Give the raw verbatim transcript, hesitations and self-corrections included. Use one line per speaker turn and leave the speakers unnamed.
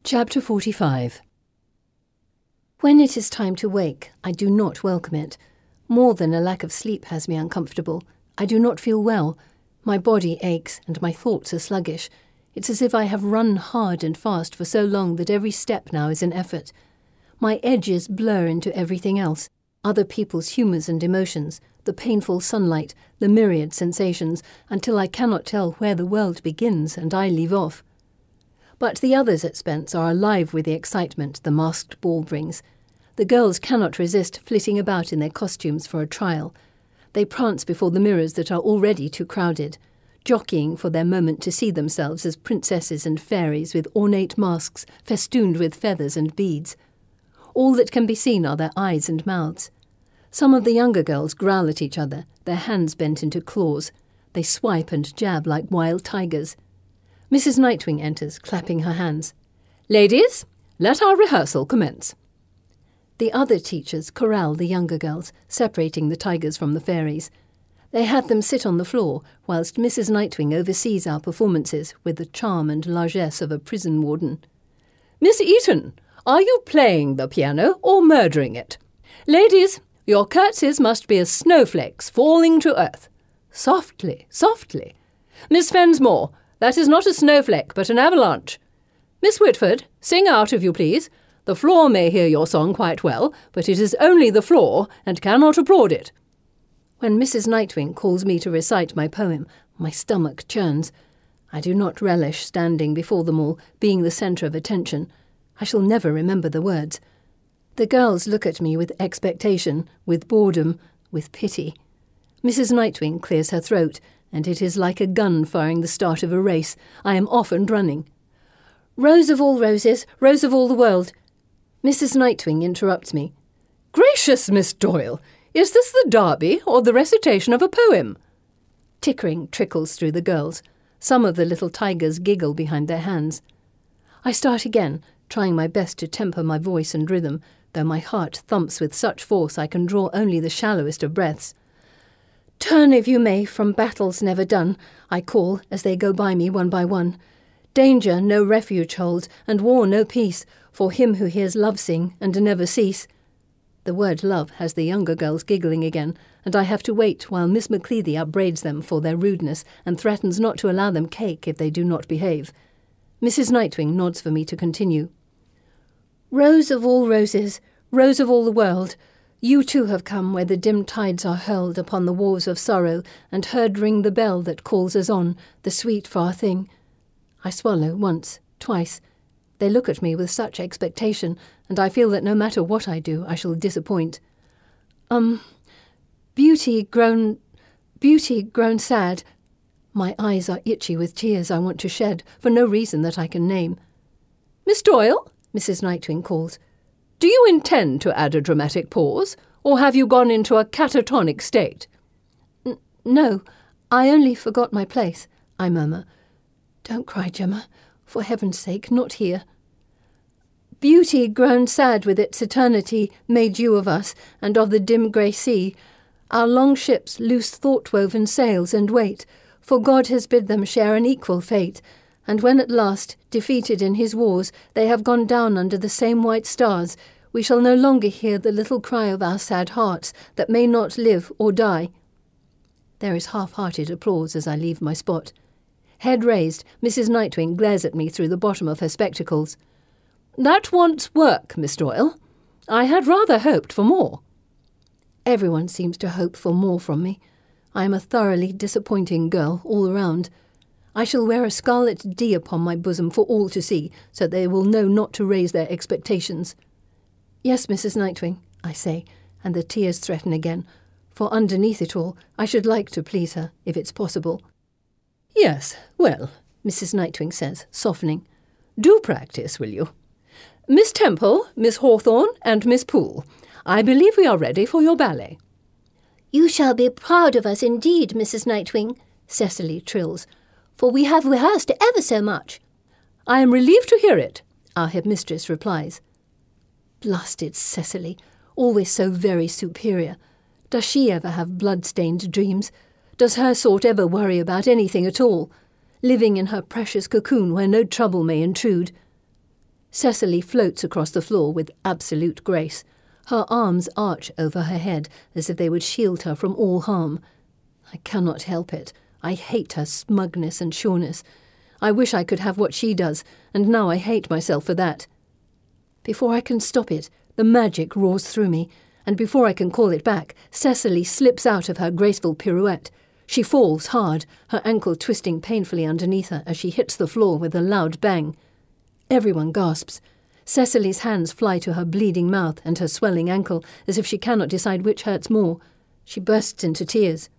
Chapter forty-five. When it is time to wake, I do not welcome it. More than a lack of sleep has me uncomfortable. I do not feel well. My body aches and my thoughts are sluggish. It's as if I have run hard and fast for so long that every step now is an effort. My edges blur into everything else, other people's humours and emotions, the painful sunlight, the myriad sensations, until I cannot tell where the world begins and I leave off. But the others at Spence are alive with the excitement the masked ball brings. The girls cannot resist flitting about in their costumes for a trial. They prance before the mirrors that are already too crowded, jockeying for their moment to see themselves as princesses and fairies with ornate masks festooned with feathers and beads. All that can be seen are their eyes and mouths. Some of the younger girls growl at each other, their hands bent into claws. They swipe and jab like wild tigers. Missus Nightwing enters, clapping her hands. "Ladies, let our rehearsal commence." The other teachers corral the younger girls, separating the tigers from the fairies. They had them sit on the floor, whilst Missus Nightwing oversees our performances with the charm and largesse of a prison warden. "Miss Eaton, are you playing the piano or murdering it? Ladies, your curtsies must be as snowflakes falling to earth. Softly, softly. Miss Fensmore, that is not a snowflake, but an avalanche. Miss Whitford, sing out, if you please. The floor may hear your song quite well, but it is only the floor, and cannot applaud it." When Missus Nightwing calls me to recite my poem, my stomach churns. I do not relish standing before them all, being the centre of attention. I shall never remember the words. The girls look at me with expectation, with boredom, with pity. Missus Nightwing clears her throat, and it is like a gun firing the start of a race. I am off and running. "Rose of all roses, rose of all the world." Missus Nightwing interrupts me. "Gracious, Miss Doyle, is this the derby or the recitation of a poem?" Tickering trickles through the girls. Some of the little tigers giggle behind their hands. I start again, trying my best to temper my voice and rhythm, though my heart thumps with such force I can draw only the shallowest of breaths. "Turn if you may from battles never done," I call as they go by me one by one. "Danger no refuge holds, and war no peace, for him who hears love sing and never cease." The word love has the younger girls giggling again, and I have to wait while Miss Macleady upbraids them for their rudeness and threatens not to allow them cake if they do not behave. Missus Nightwing nods for me to continue. "Rose of all roses, rose of all the world, you too have come where the dim tides are hurled upon the wharves of sorrow, and heard ring the bell that calls us on, the sweet far thing." I swallow once, twice. They look at me with such expectation, and I feel that no matter what I do, I shall disappoint. Um, beauty grown, beauty grown sad. My eyes are itchy with tears I want to shed, for no reason that I can name. "Miss Doyle," Missus Nightwing calls, "do you intend to add a dramatic pause, or have you gone into a catatonic state?" N- no, I only forgot my place," I murmur. "Don't cry, Gemma. For heaven's sake, not here." "Beauty grown sad with its eternity made you of us, and of the dim grey sea. Our long ships loose thought-woven sails and wait, for God has bid them share an equal fate, and when at last, defeated in his wars, they have gone down under the same white stars, we shall no longer hear the little cry of our sad hearts that may not live or die." There is half-hearted applause as I leave my spot. Head raised, Missus Nightwing glares at me through the bottom of her spectacles. "That wants work, Miss Doyle. I had rather hoped for more." Everyone seems to hope for more from me. I am a thoroughly disappointing girl all around. I shall wear a scarlet D upon my bosom for all to see, so they will know not to raise their expectations. "Yes, Missus Nightwing," I say, and the tears threaten again, for underneath it all I should like to please her, if it's possible. "Yes, well," Missus Nightwing says, softening. "Do practice, will you? Miss Temple, Miss Hawthorne, and Miss Poole, I believe we are ready for your ballet."
"You shall be proud of us indeed, Missus Nightwing," Cecily trills, "for we have rehearsed ever so much."
"I am relieved to hear it," our headmistress replies. Blasted Cecily, always so very superior. Does she ever have blood-stained dreams? Does her sort ever worry about anything at all? Living in her precious cocoon where no trouble may intrude? Cecily floats across the floor with absolute grace. Her arms arch over her head as if they would shield her from all harm. I cannot help it. I hate her smugness and sureness. I wish I could have what she does, and now I hate myself for that. Before I can stop it, the magic roars through me, and before I can call it back, Cecily slips out of her graceful pirouette. She falls hard, her ankle twisting painfully underneath her as she hits the floor with a loud bang. Everyone gasps. Cecily's hands fly to her bleeding mouth and her swelling ankle, as if she cannot decide which hurts more. She bursts into tears.